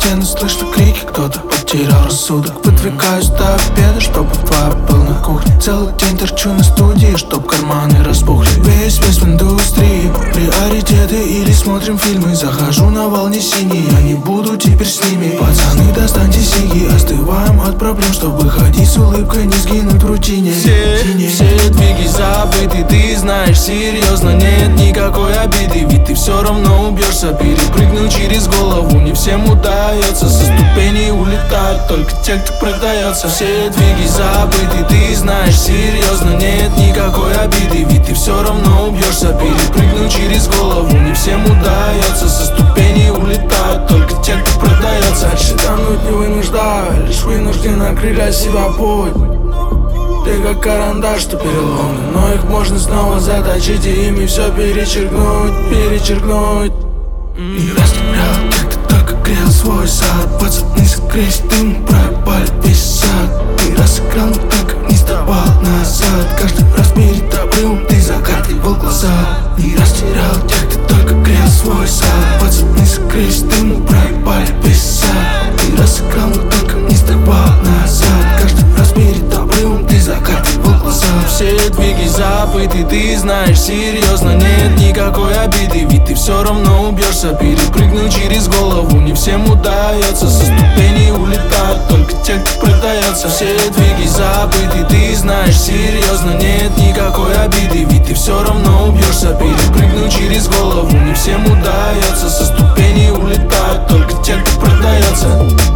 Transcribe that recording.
стены слышно крики, кто-то потерял рассудок. Выдвигаюсь до обеда, чтобы твоя был на кухне. Целый день торчу на студии, чтоб карманы распухли. Весь в индустрии, приоритеты или смотрим фильмы. Захожу на волне синей, я не буду теперь с ними. Пацаны, достаньте сиги, остываем от проблем, чтобы ходить с улыбкой, не сгинуть в рутине. Все двиги забыты, ты знаешь, серьезно, нет никакой обиды. Ведь ты все равно убьешься, перепрыгнуть через голову не всем удается. Со ступеней улетают только те, кто продается. Все двиги забыты, ты знаешь, серьезно, нет никакой обиды. Ведь ты все равно убьешься, перепрыгнуть через голову не всем удается. Со ступеней улетают только те, кто продается. Дальше тонуть не вынуждаю, лишь вынужден окрылять себя путь. Ты как карандаш, что переломы, но их можно снова заточить и ими все перечеркнуть. И растерял тех, кто только грел свой сад. Пацаны скрылись дым, пропали весь сад. Ты разыграл, но так не сдавал назад. Каждый раз перед обрывом ты закатывал глаза. И растерял тех, кто только грел свой сад. Пацаны скрылись дым, пропали весь сад. Ты разыграл, но так не сдавал назад. Каждый раз перед обрывом ты закатывал глаза. Все двиги забыты, ты знаешь, серьезно, нет никакой обиды. Ведь ты все равно убьешься, перепрыгнуть через голову не всем удается. Со ступеней улетают только те, кто продается. Все двиги забыты, ты знаешь, серьезно, нет никакой обиды. Ведь ты все равно убьешься, перепрыгнуть через голову не всем удается. Со ступеней улетают только те, кто продается.